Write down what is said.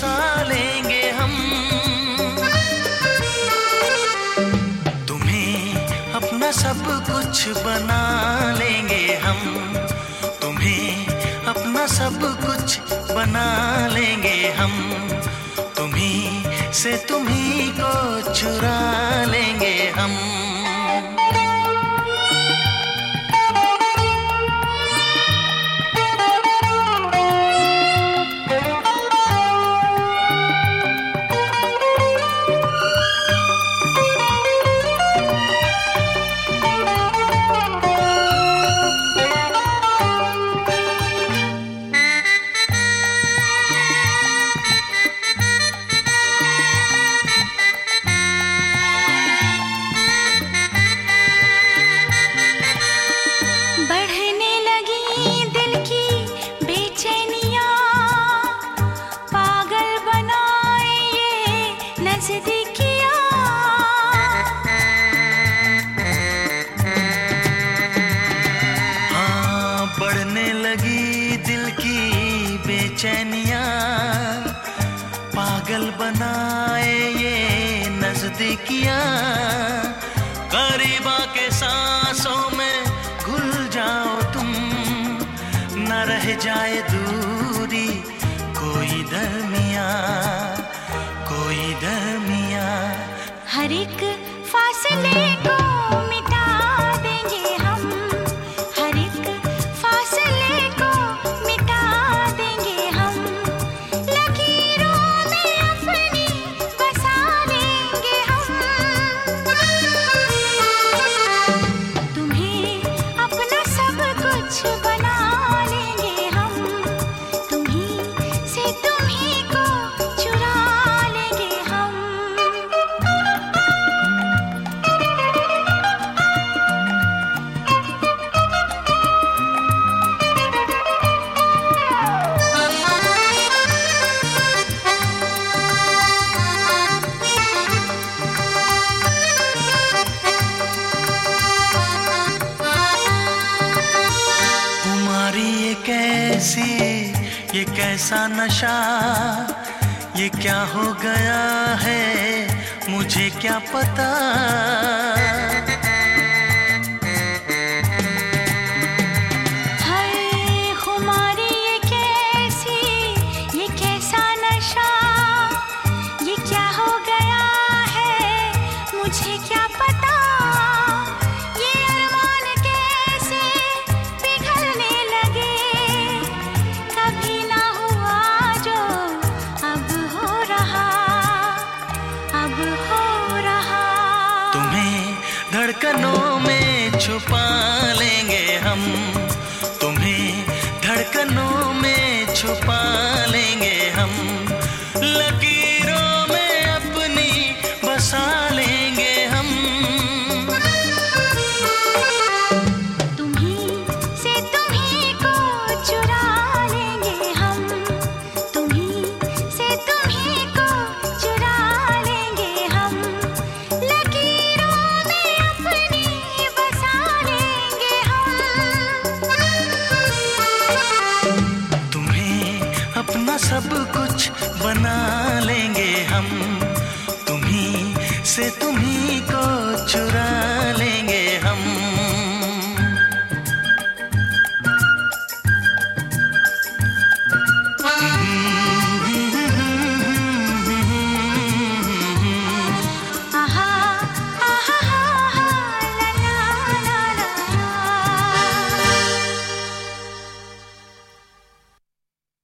बसा लेंगे हम। तुम्हें अपना सब कुछ बना लेंगे हम। तुम्हें अपना सब कुछ बना लेंगे हम। तुम्हीं से तुम्हीं को चुरा लेंगे हम। बढ़ने लगी दिल की बेचैनियाँ, पागल बनाए ये नजदीकियाँ। करीब आके सांसों में घुल जाओ तुम, न रह जाए दूरी कोई दरमियाँ, कोई दरमियाँ। हर एक फासले को मिटा देंगे हम, हर एक फासले को मिटा देंगे हम। लकीरों में अपनी बसा लेंगे हम। तुम्हें अपना सब कुछ बना लेंगे हम। तुम्हीं से तुम्हीं को चुरा लेंगे हम। कैसी ये कैसा नशा, ये क्या हो गया है मुझे क्या पता। हाय खुमारी ये कैसी, ये कैसा नशा, ये क्या हो गया है मुझे क्या पता। धड़कनों में छुपा लेंगे हम। तुम्हें धड़कनों में छुपा लेंगे हम। लकीरों में अपनी बसा लेंगे हम। तुम्हीं से तुम्हीं को चुरा लेंगे हम। तुम्हीं से तुम्हीं को चुरा लेंगे हम। अपना सब कुछ बना लेंगे हम। तुम्हीं से तुम्हीं को चुरा लेंगे।